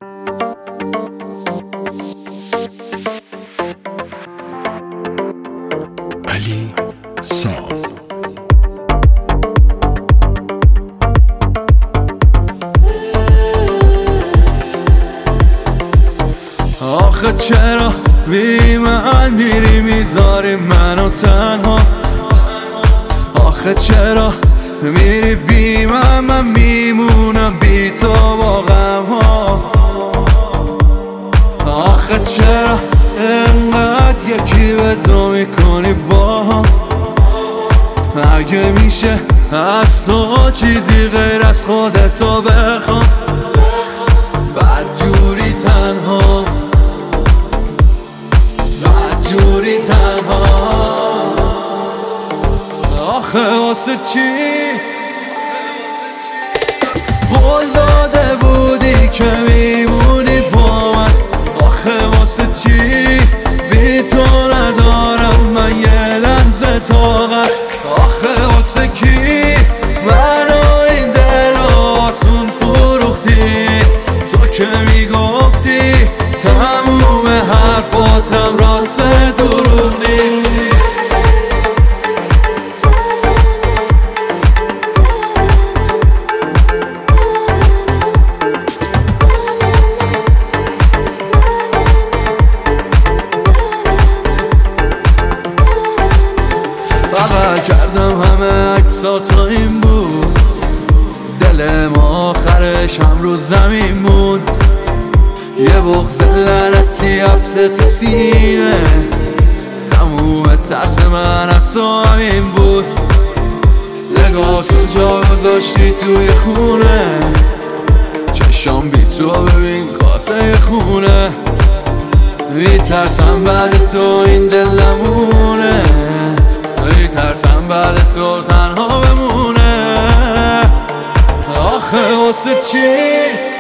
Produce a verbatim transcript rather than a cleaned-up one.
علی صاحب آخه چرا بی من میری میذاری منو تنها؟ آخه چرا میری بی من من میمونم بی تو با غم ها؟ آخه چرا انقدر یکی به دو میکنی با هم؟ اگه میشه از تو چیزی غیر از خودتو بخوام، بدجوری تنها بدجوری تنها. آخه واسه چی قول داده بودی که میمونی با من؟ آخه واسه چی بی تو ندارم من یه لحظه طاقت؟ آخه واسه کی منو این دل آسون فروختی؟ تو که میگفتی تموم حرفاتم راست دروغ نیست. بغل کردم همه عکساتو این بود، دلم آخرش هم رو زمین موند. یه بغض لعنتی حبس تو سینه، تموم ترس من از تو همین بود. نگاه تو جا گذاشتی توی خونه، چشام بی تو ببین کاسه خونه. میترسم بعد تو این دل نمونه، میترسم بعد تو تنها بمونه. آخه واسه چی